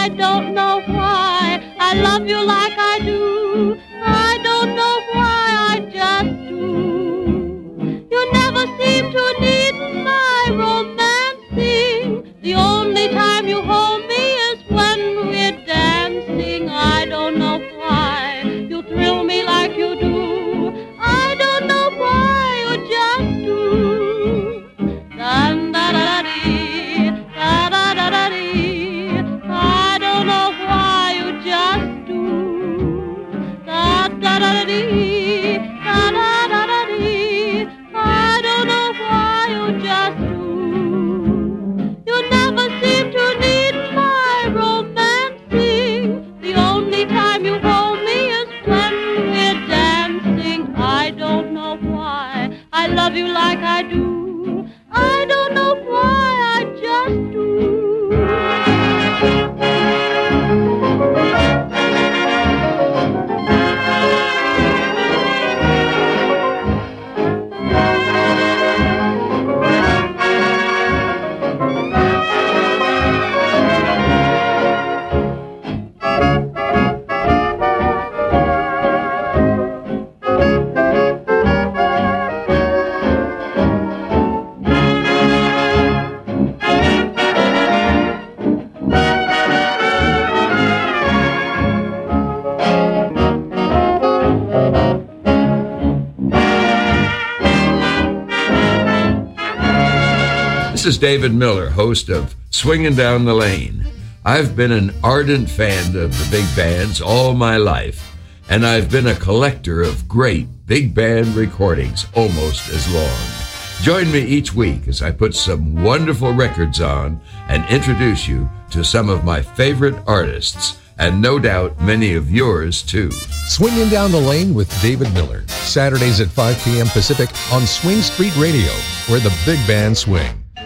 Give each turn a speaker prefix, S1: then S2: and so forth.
S1: I don't know why I love you like I do. I don't know why, I just do. You never seem to need my romancing. The only time you hold me is when we're dancing. I don't know why you thrill me like you do. I don't know why, you just do. Da-da-da-da-dee, da-da-da-da-dee. I don't know why, you just do. Da-da-da-da-dee, da-da-da-da-dee. I don't know why, you just do. You never seem to need my romancing. The only time you hold me is when we're dancing. I don't know why I love you like I do. I don't know why, I just do.
S2: This is David Miller, host of Swinging Down the Lane. I've been an ardent fan of the big bands all my life, and I've been a collector of great big band recordings almost as long. Join me each week as I put some wonderful records on and introduce you to some of my favorite artists, and no doubt many of yours too.
S3: Swinging Down the Lane with David Miller, Saturdays at 5 p.m. Pacific on Swing Street Radio, where the big band swing.